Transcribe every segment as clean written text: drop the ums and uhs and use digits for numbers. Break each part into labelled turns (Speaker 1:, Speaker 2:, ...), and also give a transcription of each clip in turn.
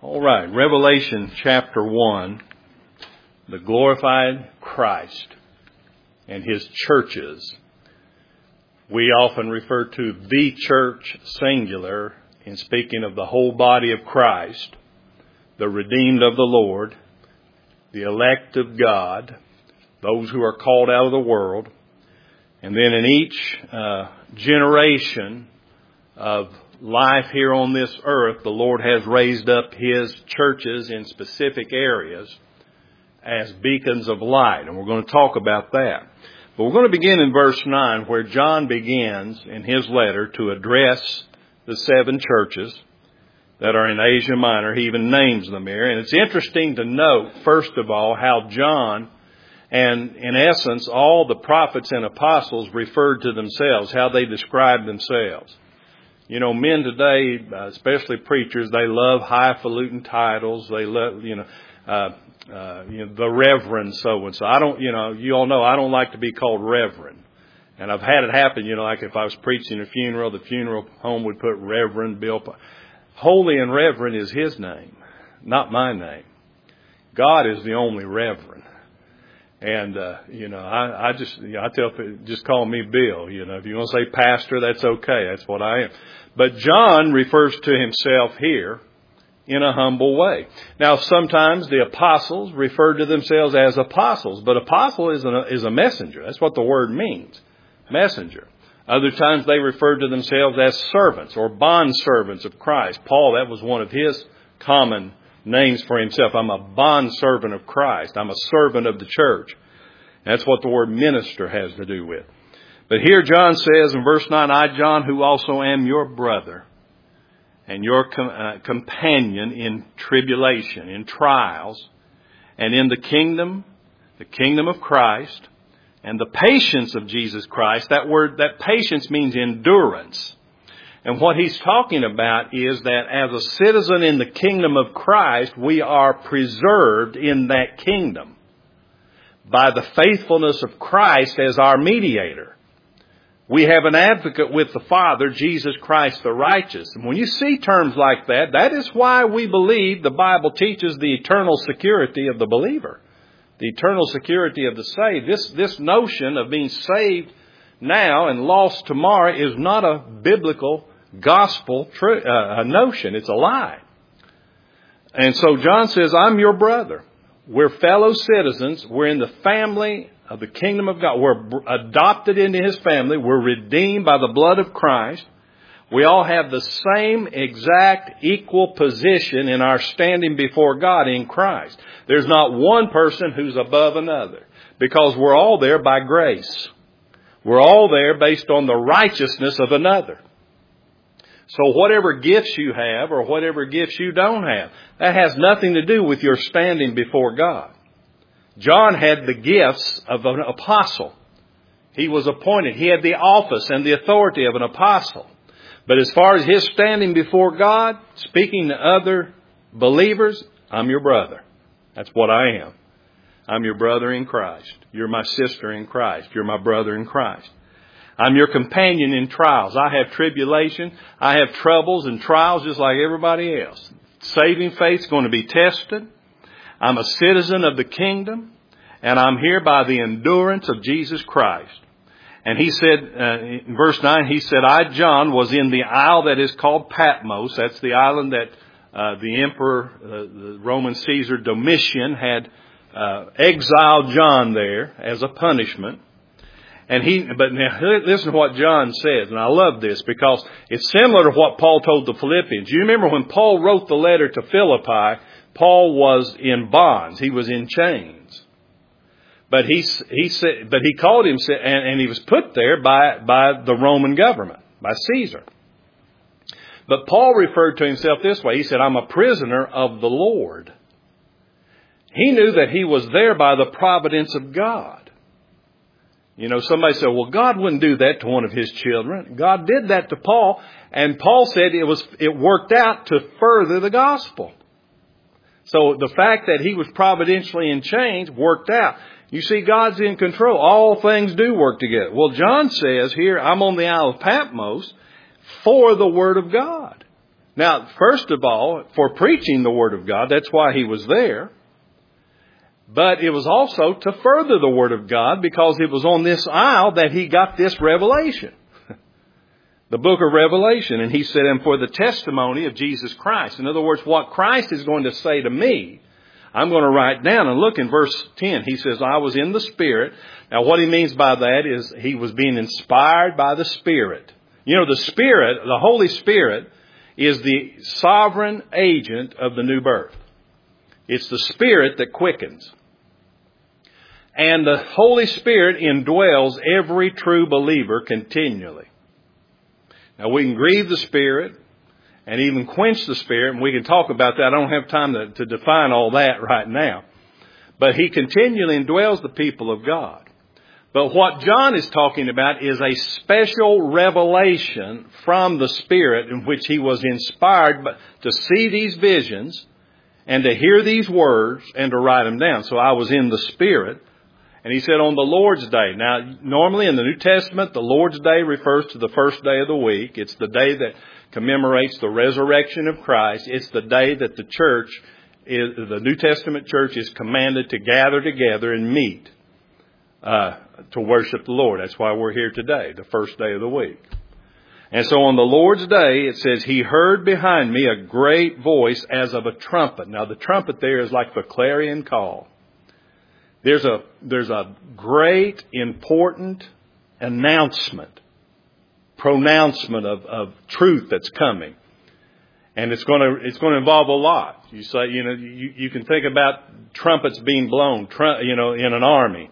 Speaker 1: All right, Revelation chapter 1, the glorified Christ and His churches. We often refer to the church singular in speaking of the whole body of Christ, the redeemed of the Lord, the elect of God, those who are called out of the world. And then in each generation of life here on this earth, the Lord has raised up His churches in specific areas as beacons of light. And we're going to talk about that. But we're going to begin in verse 9, where John begins in his letter to address the 7 churches that are in Asia Minor. He even names them here. And it's interesting to note, first of all, how John and, in essence, all the prophets and apostles referred to themselves, how they described themselves. You know, men today, especially preachers, they love highfalutin titles. They love, the Reverend so-and-so. You all know I don't like to be called Reverend. And I've had it happen, like if I was preaching a funeral, the funeral home would put Reverend Bill. Holy and Reverend is His name, not my name. God is the only Reverend. And, I tell people, just call me Bill. If you want to say pastor, that's okay. That's what I am. But John refers to himself here in a humble way. Now, sometimes the apostles refer to themselves as apostles, but apostle is a messenger. That's what the word means, messenger. Other times they refer to themselves as servants or bondservants of Christ. Paul, that was one of his common names for himself. I'm a bondservant of Christ. I'm a servant of the church. That's what the word minister has to do with. But here John says in verse 9, I, John, who also am your brother and your companion in tribulation, in trials, and in the kingdom of Christ, and the patience of Jesus Christ. That patience means endurance. And what he's talking about is that as a citizen in the kingdom of Christ, we are preserved in that kingdom by the faithfulness of Christ as our mediator. We have an advocate with the Father, Jesus Christ the righteous. And when you see terms like that, that is why we believe the Bible teaches the eternal security of the believer, the eternal security of the saved. This notion of being saved now and lost tomorrow is not a biblical gospel notion. It's a lie. And so John says, I'm your brother. We're fellow citizens. We're in the family of the kingdom of God. We're adopted into His family. We're redeemed by the blood of Christ. We all have the same exact equal position in our standing before God in Christ. There's not one person who's above another, because we're all there by grace. We're all there based on the righteousness of another. So whatever gifts you have or whatever gifts you don't have, that has nothing to do with your standing before God. John had the gifts of an apostle. He was appointed. He had the office and the authority of an apostle. But as far as his standing before God, speaking to other believers, I'm your brother. That's what I am. I'm your brother in Christ. You're my sister in Christ. You're my brother in Christ. I'm your companion in trials. I have tribulation. I have troubles and trials just like everybody else. Saving faith's going to be tested. I'm a citizen of the kingdom, and I'm here by the endurance of Jesus Christ. And he said, in verse 9, he said, I, John, was in the isle that is called Patmos. That's the island that the emperor, the Roman Caesar Domitian, had exiled John there as a punishment. But now listen to what John says, and I love this because it's similar to what Paul told the Philippians. You remember when Paul wrote the letter to Philippi, Paul was in bonds. He was in chains. But he called him, and he was put there by the Roman government, by Caesar. But Paul referred to himself this way. He said, I'm a prisoner of the Lord. He knew that he was there by the providence of God. Somebody said, well, God wouldn't do that to one of His children. God did that to Paul. And Paul said it worked out to further the gospel. So the fact that he was providentially in chains worked out. You see, God's in control. All things do work together. Well, John says here, I'm on the Isle of Patmos for the Word of God. Now, first of all, for preaching the Word of God, that's why he was there. But it was also to further the Word of God, because it was on this isle that he got this revelation. The book of Revelation. And he said, and for the testimony of Jesus Christ. In other words, what Christ is going to say to me, I'm going to write down. And look in verse 10. He says, I was in the Spirit. Now what he means by that is he was being inspired by the Spirit. You know, the Spirit, the Holy Spirit, is the sovereign agent of the new birth. It's the Spirit that quickens. And the Holy Spirit indwells every true believer continually. Now we can grieve the Spirit and even quench the Spirit, and we can talk about that. I don't have time to define all that right now. But he continually indwells the people of God. But what John is talking about is a special revelation from the Spirit in which he was inspired to see these visions and to hear these words and to write them down. So I was in the Spirit. And he said on the Lord's Day. Now, normally in the New Testament, the Lord's Day refers to the first day of the week. It's the day that commemorates the resurrection of Christ. It's the day that the New Testament church is commanded to gather together and meet to worship the Lord. That's why we're here today, the first day of the week. And so on the Lord's Day, it says, he heard behind me a great voice as of a trumpet. Now, the trumpet there is like the clarion call. There's a great, important pronouncement of truth that's coming. And it's going to involve a lot. You say, you can think about trumpets being blown, in an army.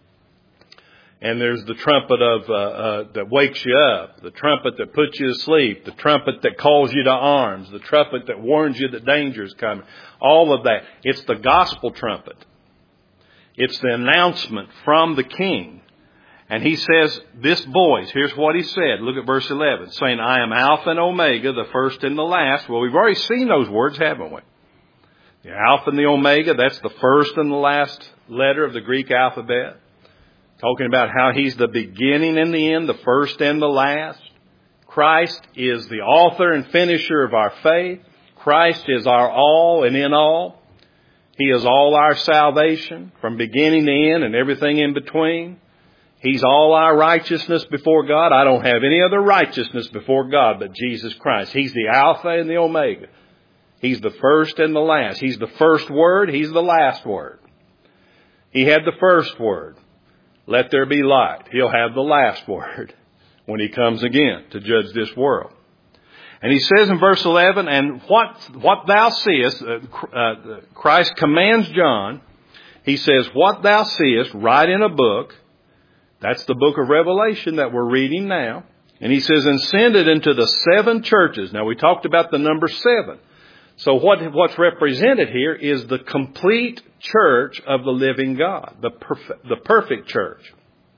Speaker 1: And there's the trumpet that wakes you up, the trumpet that puts you to sleep, the trumpet that calls you to arms, the trumpet that warns you that danger is coming. All of that. It's the gospel trumpet. It's the announcement from the King. And he says, this voice, here's what he said. Look at verse 11, saying, I am Alpha and Omega, the first and the last. Well, we've already seen those words, haven't we? The Alpha and the Omega, that's the first and the last letter of the Greek alphabet. Talking about how he's the beginning and the end, the first and the last. Christ is the author and finisher of our faith. Christ is our all and in all. He is all our salvation from beginning to end and everything in between. He's all our righteousness before God. I don't have any other righteousness before God but Jesus Christ. He's the Alpha and the Omega. He's the first and the last. He's the first word. He's the last word. He had the first word. Let there be light. He'll have the last word when he comes again to judge this world. And he says in verse 11, and what thou seest, Christ commands John, he says, what thou seest, write in a book. That's the book of Revelation that we're reading now. And he says, and send it into the 7 churches. Now we talked about the number 7. So what's represented here is the complete church of the living God, the perfect church.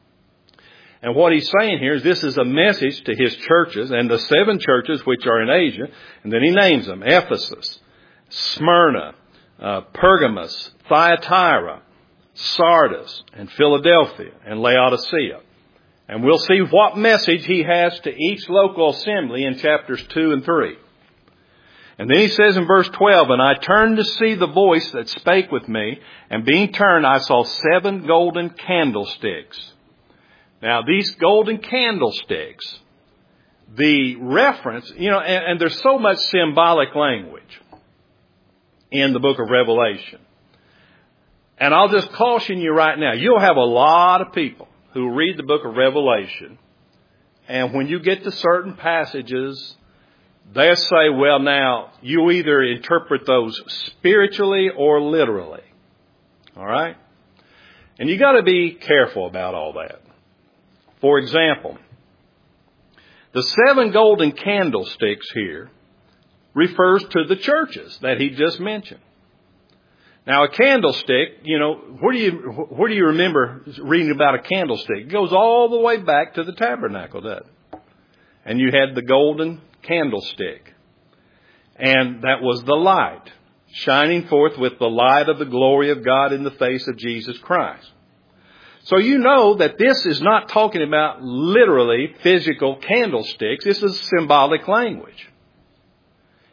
Speaker 1: And what he's saying here is this is a message to his churches and the 7 churches which are in Asia. And then he names them: Ephesus, Smyrna, Pergamos, Thyatira, Sardis, and Philadelphia, and Laodicea. And we'll see what message he has to each local assembly in chapters 2 and 3. And then he says in verse 12, and I turned to see the voice that spake with me, and being turned I saw 7 golden candlesticks. Now, these golden candlesticks, the reference, and there's so much symbolic language in the book of Revelation. And I'll just caution you right now, you'll have a lot of people who read the book of Revelation, and when you get to certain passages, they'll say, well, now, you either interpret those spiritually or literally. All right? And you got to be careful about all that. For example, the 7 golden candlesticks here refers to the churches that he just mentioned. Now, a candlestick, where do you remember reading about a candlestick? It goes all the way back to the tabernacle, doesn't it? And you had the golden candlestick. And that was the light, shining forth with the light of the glory of God in the face of Jesus Christ. So you know that this is not talking about literally physical candlesticks. This is symbolic language.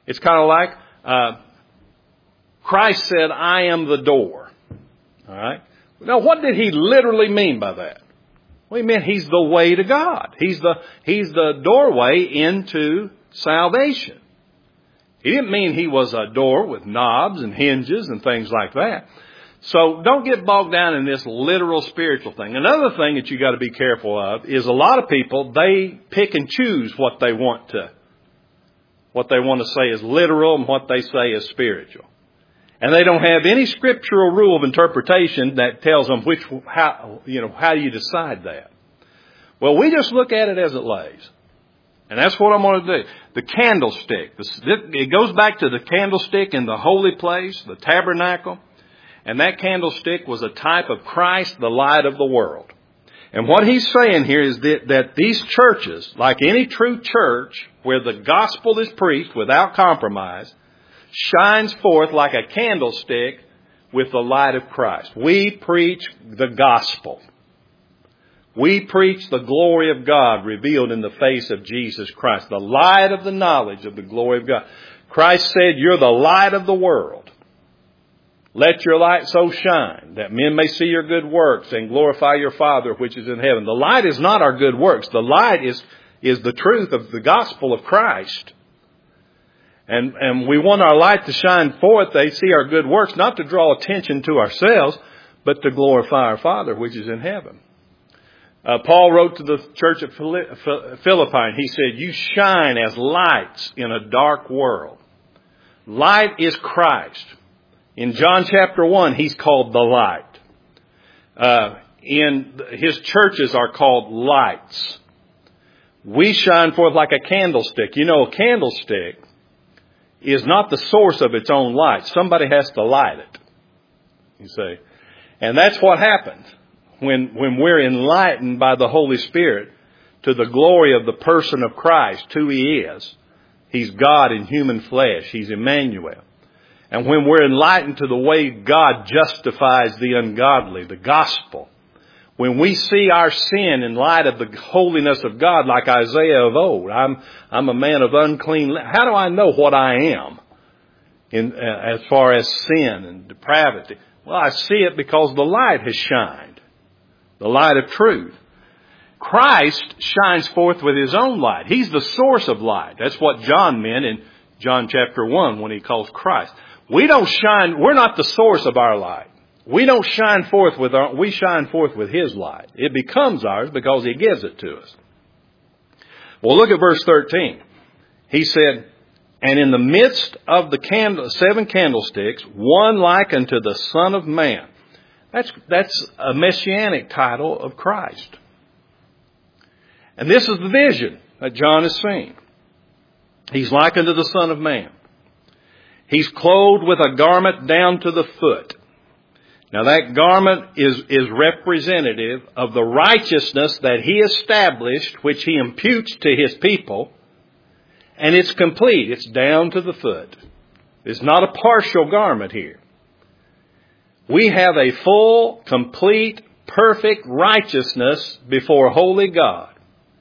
Speaker 1: It's kind of like Christ said, I am the door. All right. Now, what did he literally mean by that? Well, he meant he's the way to God. He's the doorway into salvation. He didn't mean he was a door with knobs and hinges and things like that. So don't get bogged down in this literal spiritual thing. Another thing that you got to be careful of is a lot of people, they pick and choose what they want to say is literal and what they say is spiritual. And they don't have any scriptural rule of interpretation that tells them how do you decide that? Well, we just look at it as it lays. And that's what I'm going to do. The candlestick. It goes back to the candlestick in the holy place, the tabernacle. And that candlestick was a type of Christ, the light of the world. And what he's saying here is that these churches, like any true church where the gospel is preached without compromise, shines forth like a candlestick with the light of Christ. We preach the gospel. We preach the glory of God revealed in the face of Jesus Christ, the light of the knowledge of the glory of God. Christ said, you're the light of the world. Let your light so shine that men may see your good works and glorify your Father which is in heaven. The light is not our good works. The light is the truth of the gospel of Christ. And we want our light to shine forth. They see our good works, not to draw attention to ourselves, but to glorify our Father which is in heaven. Paul wrote to the church at Philippi, and he said, you shine as lights in a dark world. Light is Christ. In John chapter 1, he's called the light. His churches are called lights. We shine forth like a candlestick. You know, a candlestick is not the source of its own light. Somebody has to light it. You see. And that's what happens when we're enlightened by the Holy Spirit to the glory of the person of Christ, who He is. He's God in human flesh. He's Emmanuel. And when we're enlightened to the way God justifies the ungodly, the gospel, when we see our sin in light of the holiness of God, like Isaiah of old, I'm a man of unclean lips. How do I know what I am as far as sin and depravity? Well, I see it because the light has shined, the light of truth. Christ shines forth with His own light. He's the source of light. That's what John meant in John chapter 1 when he calls Christ. We're not the source of our light. We don't shine forth we shine forth with His light. It becomes ours because He gives it to us. Well, look at verse 13. He said, and in the midst of the 7 candlesticks, one like unto the Son of Man. That's a messianic title of Christ. And this is the vision that John has seen. He's like unto the Son of Man. He's clothed with a garment down to the foot. Now that garment is representative of the righteousness that He established, which He imputes to His people. And it's complete. It's down to the foot. It's not a partial garment here. We have a full, complete, perfect righteousness before holy God.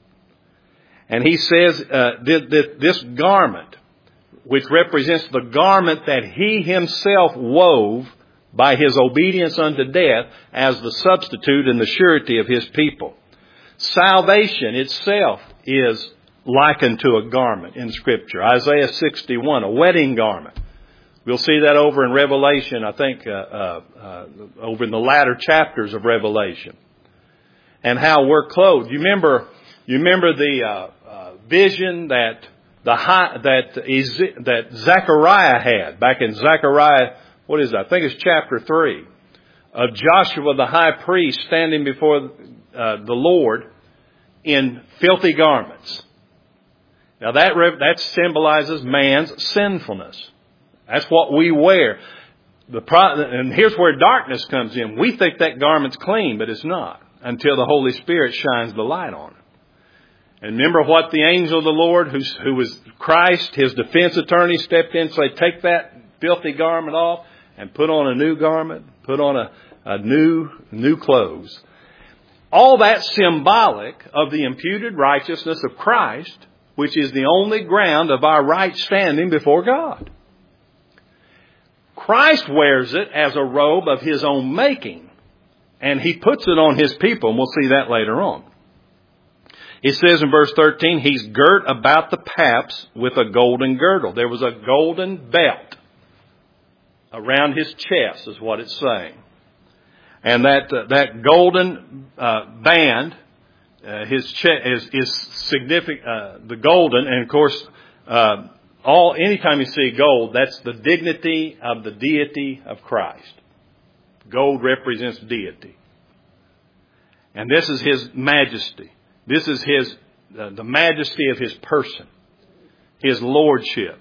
Speaker 1: And He says this garment, which represents the garment that He Himself wove by His obedience unto death as the substitute and the surety of His people. Salvation itself is likened to a garment in Scripture. Isaiah 61, a wedding garment. We'll see that over in Revelation, I think, over in the latter chapters of Revelation. And how we're clothed. You remember the vision that Zechariah had back in Zechariah, what is that? I think it's chapter 3, of Joshua the high priest standing before the Lord in filthy garments. Now that symbolizes man's sinfulness. That's what we wear. And here's where darkness comes in. We think that garment's clean, but it's not until the Holy Spirit shines the light on it. And remember what the angel of the Lord, who was Christ, His defense attorney, stepped in and said, take that filthy garment off and put on a new garment, put on a new clothes. All that symbolic of the imputed righteousness of Christ which is the only ground of our right standing before God. Christ wears it as a robe of His own making, and He puts it on His people, and we'll see that later on. It says in verse 13, He's girt about the paps with a golden girdle. There was a golden belt around His chest, is what it's saying. And that golden band, His chest is significant. The golden, and of course, anytime you see gold, that's the dignity of the deity of Christ. Gold represents deity, and this is His majesty. This is the majesty of His person, His lordship,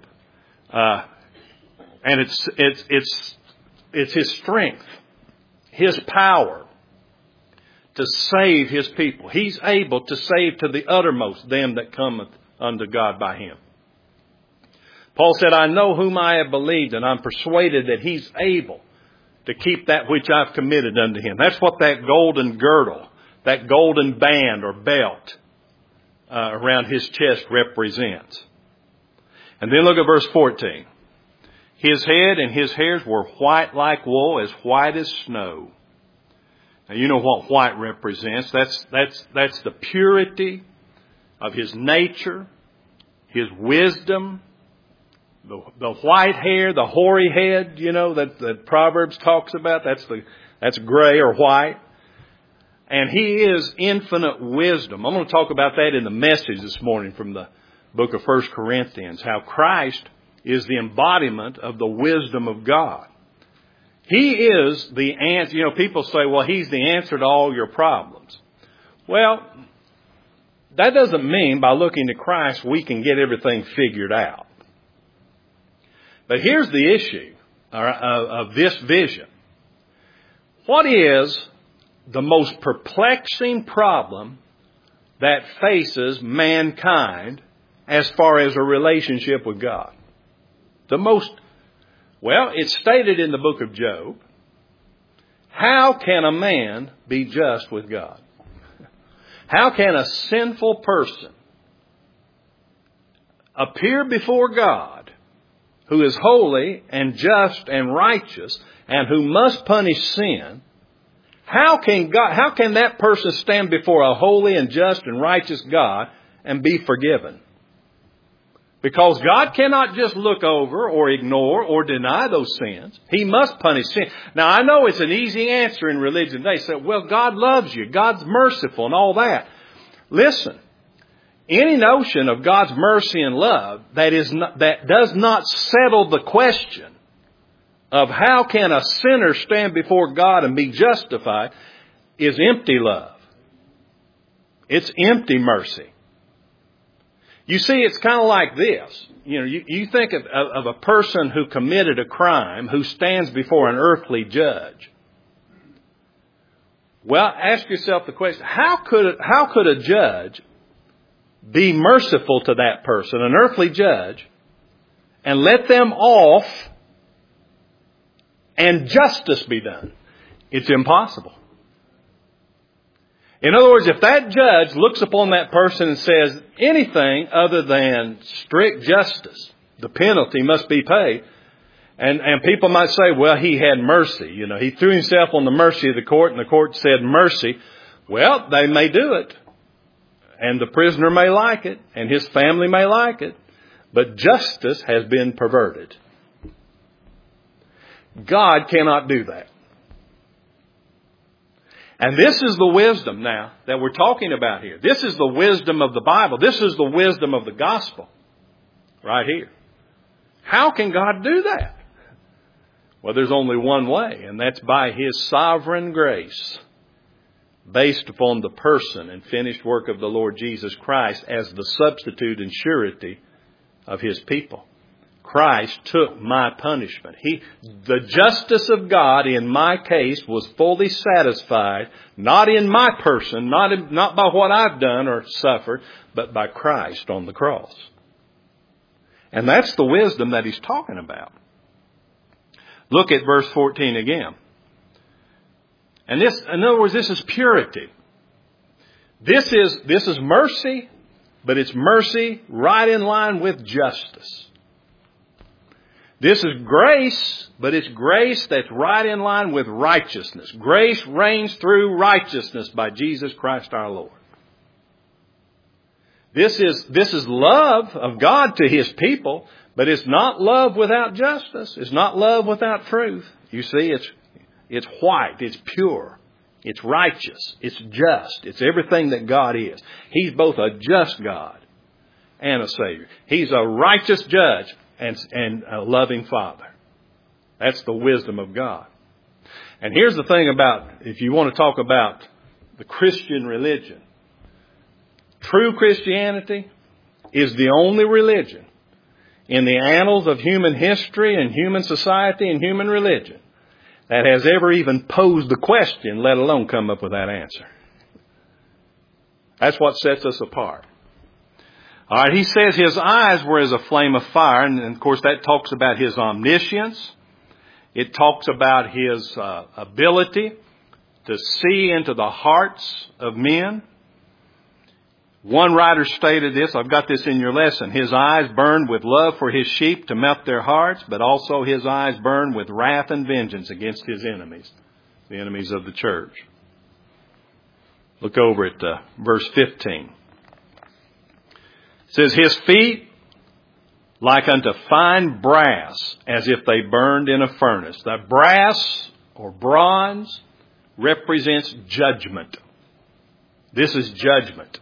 Speaker 1: and it's His strength, His power to save His people. He's able to save to the uttermost them that cometh unto God by Him. Paul said, I know whom I have believed, and I'm persuaded that He's able to keep that which I've committed unto Him. That's what that golden girdle, that golden band or belt around His chest represents. And then look at verse 14. His head and His hairs were white like wool, as white as snow. Now you know what white represents. That's the purity of His nature, His wisdom, the white hair, the hoary head, that Proverbs talks about. That's gray or white. And He is infinite wisdom. I'm going to talk about that in the message this morning from the book of 1 Corinthians, how Christ is the embodiment of the wisdom of God. He is the answer. People say, well, He's the answer to all your problems. Well, that doesn't mean by looking to Christ we can get everything figured out. But here's the issue of this vision. What is the most perplexing problem that faces mankind as far as a relationship with God? It's stated in the book of Job. How can a man be just with God? How can a sinful person appear before God, who is holy and just and righteous and who must punish sin? How can that person stand before a holy and just and righteous God and be forgiven? Because God cannot just look over or ignore or deny those sins. He must punish sin. Now, I know it's an easy answer in religion. They say, well, God loves you. God's merciful and all that. Listen, any notion of God's mercy and love that does not settle the question of how can a sinner stand before God and be justified is empty love. It's empty mercy. You see, it's kind of like this. You think of a person who committed a crime who stands before an earthly judge. Well, ask yourself the question, how could a judge be merciful to that person, an earthly judge, and let them off and justice be done? It's impossible. In other words, if that judge looks upon that person and says anything other than strict justice, the penalty must be paid. And people might say, well, he had mercy. He threw himself on the mercy of the court and the court said mercy. Well, they may do it. And the prisoner may like it and his family may like it. But justice has been perverted. God cannot do that. And this is the wisdom now that we're talking about here. This is the wisdom of the Bible. This is the wisdom of the gospel right here. How can God do that? Well, there's only one way, and that's by His sovereign grace, based upon the person and finished work of the Lord Jesus Christ as the substitute and surety of His people. Christ took my punishment. The justice of God in my case was fully satisfied, not in my person, not by what I've done or suffered, but by Christ on the cross. And that's the wisdom that He's talking about. Look at verse 14 again. And in other words, this is purity. This is mercy, but it's mercy right in line with justice. This is grace, but it's grace that's right in line with righteousness. Grace reigns through righteousness by Jesus Christ our Lord. This is love of God to His people, but it's not love without justice. It's not love without truth. You see, it's white, it's pure, it's righteous, it's just. It's everything that God is. He's both a just God and a Savior. He's a righteous judge and a loving Father. That's the wisdom of God. And here's the thing about, if you want to talk about the Christian religion, true Christianity is the only religion in the annals of human history and human society and human religion that has ever even posed the question, let alone come up with that answer. That's what sets us apart. All right, he says his eyes were as a flame of fire, and of course that talks about his omniscience. It talks about his ability to see into the hearts of men. One writer stated this, I've got this in your lesson. His eyes burned with love for his sheep to melt their hearts, but also his eyes burned with wrath and vengeance against his enemies, the enemies of the church. Look over at verse 15. It says, his feet like unto fine brass, as if they burned in a furnace. The brass or bronze represents judgment. This is judgment.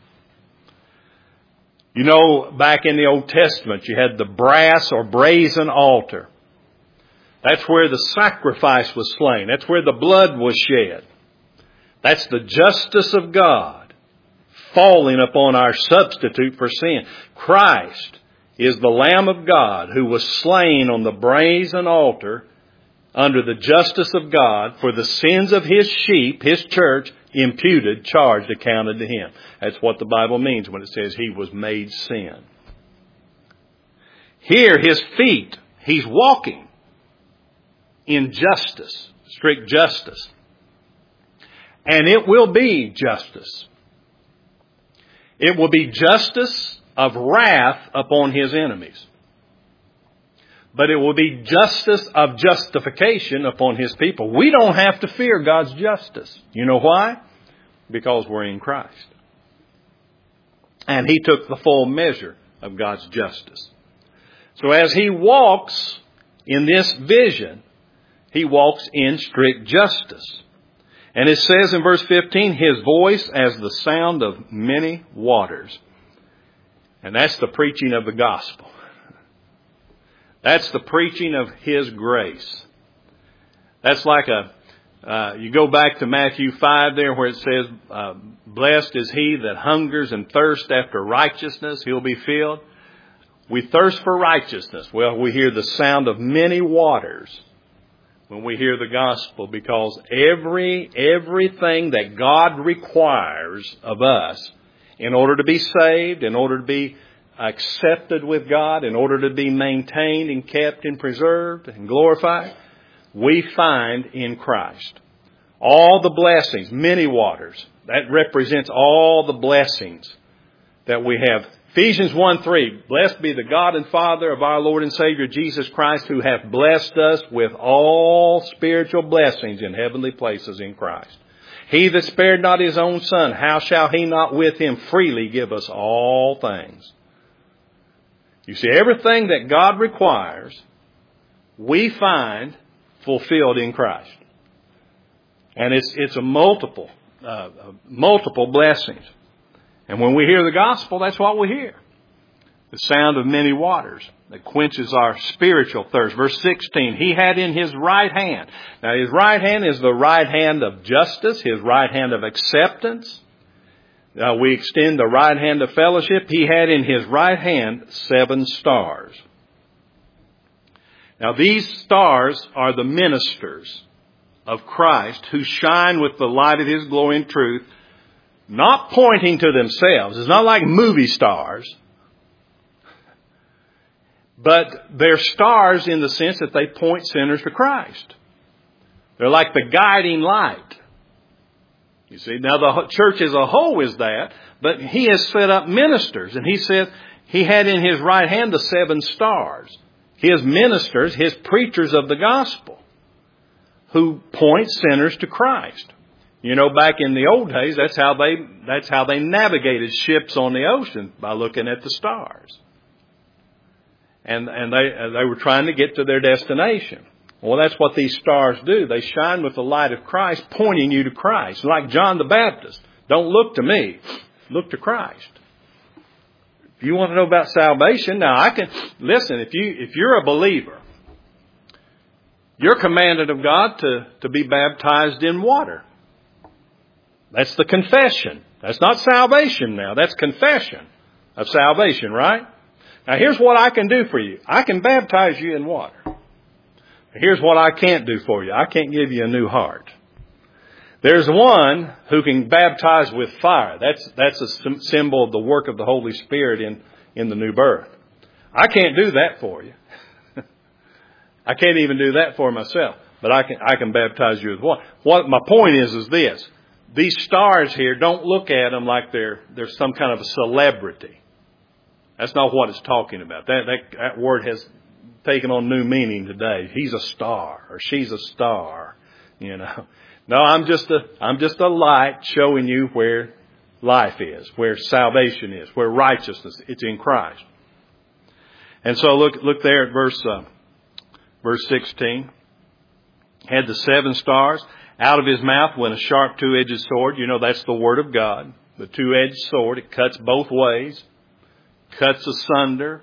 Speaker 1: You know, back in the Old Testament, you had the brass or brazen altar. That's where the sacrifice was slain. That's where the blood was shed. That's the justice of God falling upon our substitute for sin. Christ is the Lamb of God who was slain on the brazen altar under the justice of God for the sins of His sheep, His church, imputed, charged, accounted to Him. That's what the Bible means when it says He was made sin. Here, His feet, He's walking in justice, strict justice. And it will be justice. It will be justice of wrath upon His enemies. But it will be justice of justification upon His people. We don't have to fear God's justice. You know why? Because we're in Christ. And He took the full measure of God's justice. So as He walks in this vision, He walks in strict justice. And it says in verse 15, his voice as the sound of many waters. And that's the preaching of the gospel. That's the preaching of His grace. That's like you go back to Matthew 5 there where it says, blessed is he that hungers and thirsts after righteousness, he'll be filled. We thirst for righteousness. Well, we hear the sound of many waters when we hear the gospel, because everything that God requires of us in order to be saved, in order to be accepted with God, in order to be maintained and kept and preserved and glorified, we find in Christ. All the blessings, many waters, that represents all the blessings that we have. Ephesians 1:3, blessed be the God and Father of our Lord and Savior Jesus Christ, who hath blessed us with all spiritual blessings in heavenly places in Christ. He that spared not His own Son, how shall He not with Him freely give us all things? You see, everything that God requires, we find fulfilled in Christ. And it's a multiple blessings. And when we hear the gospel, that's what we hear. The sound of many waters that quenches our spiritual thirst. Verse 16, He had in His right hand. Now His right hand is the right hand of justice, His right hand of acceptance. We extend the right hand of fellowship. He had in His right hand 7 stars. Now these stars are the ministers of Christ who shine with the light of His glory and truth, not pointing to themselves. It's not like movie stars. But they're stars in the sense that they point sinners to Christ. They're like the guiding light. You see, now the church as a whole is that, but he has set up ministers. And he said he had in his right hand the 7 stars. His ministers, his preachers of the gospel, who point sinners to Christ. You know, back in the old days, that's how they navigated ships on the ocean, by looking at the stars. And they were trying to get to their destination. Well, that's what these stars do. They shine with the light of Christ, pointing you to Christ. Like John the Baptist. Don't look to me. Look to Christ. If you want to know about salvation, now listen, if you're a believer, you're commanded of God to be baptized in water. That's the confession. That's not salvation now. That's confession of salvation, right? Now here's what I can do for you. I can baptize you in water. Here's what I can't do for you. I can't give you a new heart. There's one who can baptize with fire. That's a symbol of the work of the Holy Spirit in the new birth. I can't do that for you. I can't even do that for myself. But I can baptize you with water. What my point is this. These stars here, don't look at them like they're some kind of a celebrity. That's not what it's talking about. That word has taken on new meaning today. He's a star or she's a star, you know. No, I'm just a light showing you where life is, where salvation is, where righteousness. It's in Christ. And so look there at verse 16. Had the 7 stars. Out of his mouth went a sharp 2-edged sword. You know, that's the word of God. The 2-edged sword. It cuts both ways. Cuts asunder.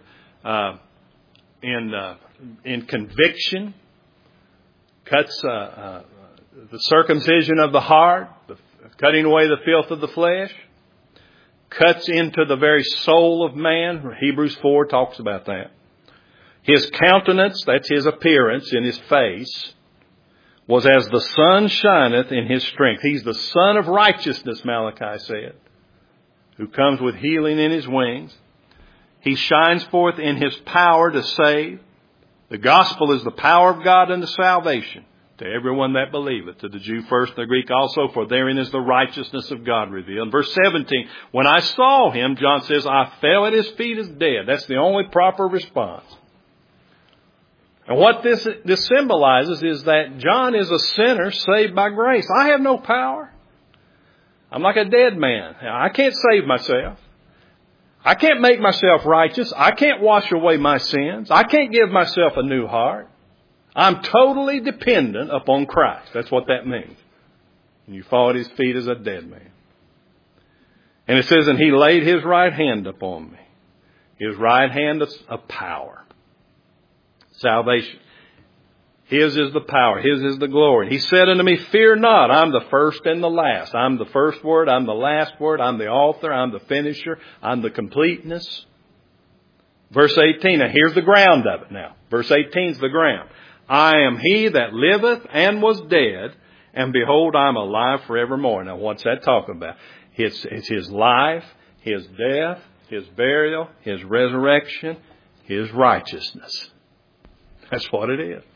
Speaker 1: In conviction, cuts the circumcision of the heart, cutting away the filth of the flesh, cuts into the very soul of man. Hebrews 4 talks about that. His countenance, that's his appearance in his face, was as the sun shineth in his strength. He's the Son of righteousness, Malachi said, who comes with healing in his wings. He shines forth in his power to save. The gospel is the power of God unto salvation to everyone that believeth, to the Jew first, the Greek also, for therein is the righteousness of God revealed. In verse 17, when I saw him, John says, I fell at his feet as dead. That's the only proper response. And what this symbolizes is that John is a sinner saved by grace. I have no power. I'm like a dead man. I can't save myself. I can't make myself righteous. I can't wash away my sins. I can't give myself a new heart. I'm totally dependent upon Christ. That's what that means. And you fall at his feet as a dead man. And it says, and he laid his right hand upon me. His right hand of power. Salvation. His is the power. His is the glory. He said unto me, fear not. I'm the first and the last. I'm the first word. I'm the last word. I'm the author. I'm the finisher. I'm the completeness. Verse 18. Now here's the ground of it now. Verse 18 is the ground. I am he that liveth and was dead. And behold, I'm alive forevermore. Now what's that talking about? It's his life, his death, his burial, his resurrection, his righteousness. That's what it is.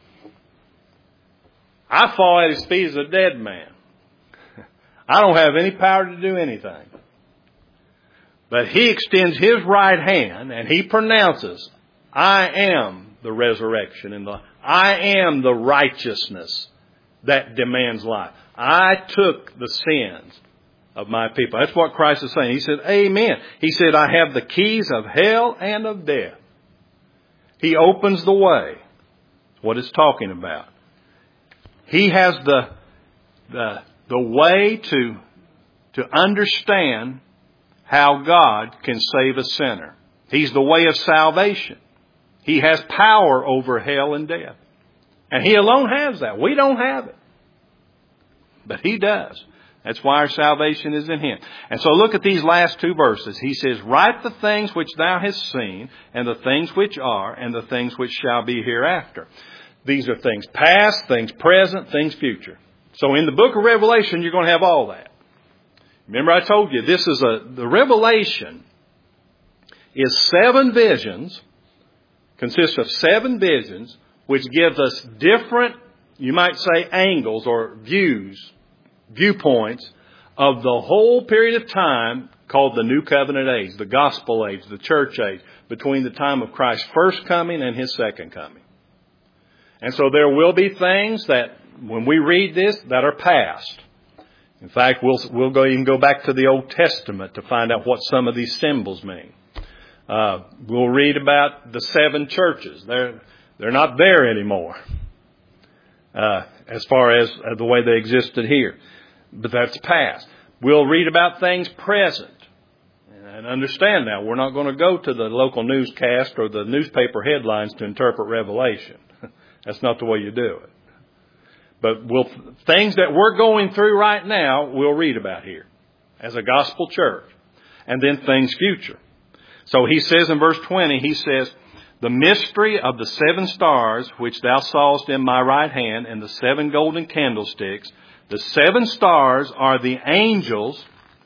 Speaker 1: I fall at his feet as a dead man. I don't have any power to do anything. But he extends his right hand and he pronounces, I am the resurrection and I am the righteousness that demands life. I took the sins of my people. That's what Christ is saying. He said, amen. He said, I have the keys of hell and of death. He opens the way. That's what it's talking about. He has the way to understand how God can save a sinner. He's the way of salvation. He has power over hell and death. And he alone has that. We don't have it. But he does. That's why our salvation is in him. And so look at these last 2 verses. He says, write the things which thou hast seen, and the things which are, and the things which shall be hereafter. These are things past, things present, things future. So in the book of Revelation, you're going to have all that. Remember I told you, the Revelation is 7 visions, consists of 7 visions, which gives us different, you might say, angles or viewpoints of the whole period of time called the New Covenant age, the Gospel age, the Church age, between the time of Christ's first coming and His second coming. And so there will be things that, when we read this, that are past. In fact, we'll go back to the Old Testament to find out what some of these symbols mean. We'll read about the 7 churches. They're not there anymore, as far as the way they existed here. But that's past. We'll read about things present. And understand now, we're not going to go to the local newscast or the newspaper headlines to interpret Revelation. That's not the way you do it. But things that we're going through right now, we'll read about here as a gospel church. And then things future. So he says in verse 20, he says, the mystery of the 7 stars which thou sawest in my right hand and the 7 golden candlesticks. The 7 stars are the angels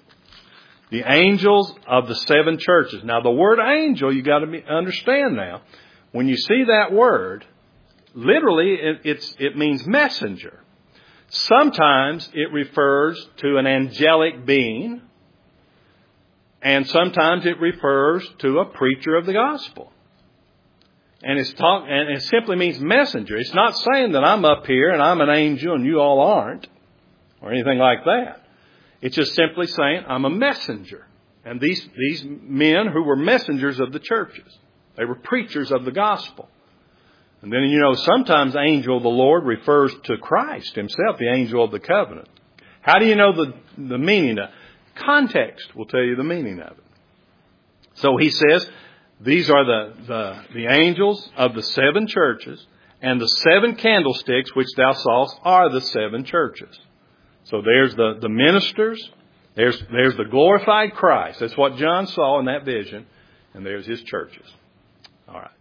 Speaker 1: of the 7 churches. Now the word angel, you got to understand now, when you see that word, literally it means messenger. Sometimes it refers to an angelic being, and sometimes it refers to a preacher of the gospel. And it simply means messenger. It's not saying that I'm up here and I'm an angel and you all aren't, or anything like that. It's just simply saying I'm a messenger. And these men who were messengers of the churches, they were preachers of the gospel. And then, sometimes angel of the Lord refers to Christ Himself, the angel of the covenant. How do you know the meaning of it? Context will tell you the meaning of it. So he says, these are the angels of the 7 churches, and the 7 candlesticks which thou sawest are the 7 churches. So there's the ministers, there's the glorified Christ. That's what John saw in that vision, and there's His churches. All right.